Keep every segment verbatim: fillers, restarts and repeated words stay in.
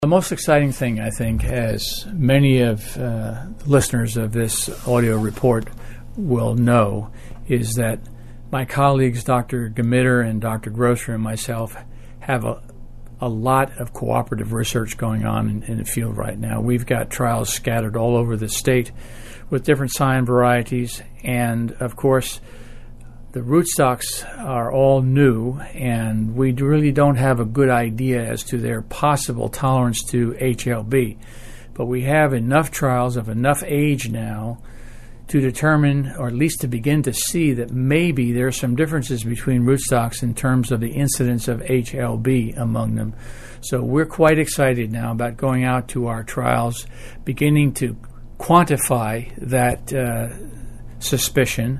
The most exciting thing, I think, as many of uh, listeners of this audio report will know, is that my colleagues, Doctor Gmitter and Doctor Grosser and myself, have a, a lot of cooperative research going on in, in the field right now. We've got trials scattered all over the state with different scion varieties, and, of course, the rootstocks are all new, and we really don't have a good idea as to their possible tolerance to H L B. But we have enough trials of enough age now to determine, or at least to begin to see, that maybe there are some differences between rootstocks in terms of the incidence of H L B among them. So we're quite excited now about going out to our trials, beginning to quantify that uh, suspicion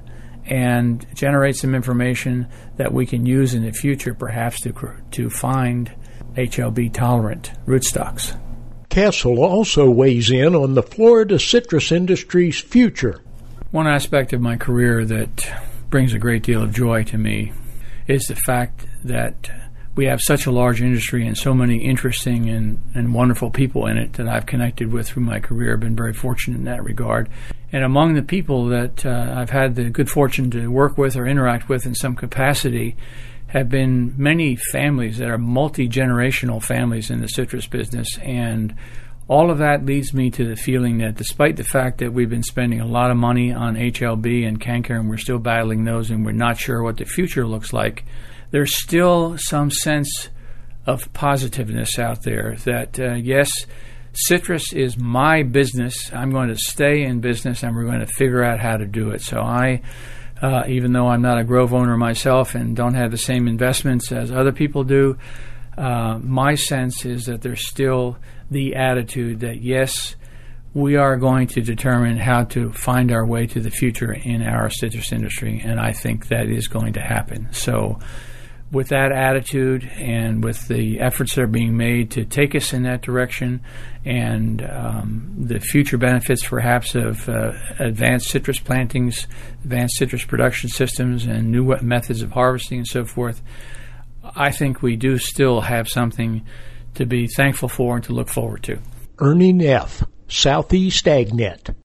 and generate some information that we can use in the future, perhaps to to find H L B tolerant rootstocks. Castle also weighs in on the Florida citrus industry's future. One aspect of my career that brings a great deal of joy to me is the fact that we have such a large industry and so many interesting and, and wonderful people in it that I've connected with through my career. I've been very fortunate in that regard. And among the people that uh, I've had the good fortune to work with or interact with in some capacity have been many families that are multi-generational families in the citrus business. And all of that leads me to the feeling that despite the fact that we've been spending a lot of money on H L B and canker, and we're still battling those and we're not sure what the future looks like, there's still some sense of positiveness out there that, uh, yes, citrus is my business. I'm going to stay in business, and we're going to figure out how to do it. So I, uh, even though I'm not a grove owner myself and don't have the same investments as other people do, uh, my sense is that there's still the attitude that, yes, we are going to determine how to find our way to the future in our citrus industry, and I think that is going to happen. So with that attitude and with the efforts that are being made to take us in that direction, and um, the future benefits perhaps of uh, advanced citrus plantings, advanced citrus production systems, and new methods of harvesting and so forth, I think we do still have something to be thankful for and to look forward to. Ernie Neff, Southeast AgNet.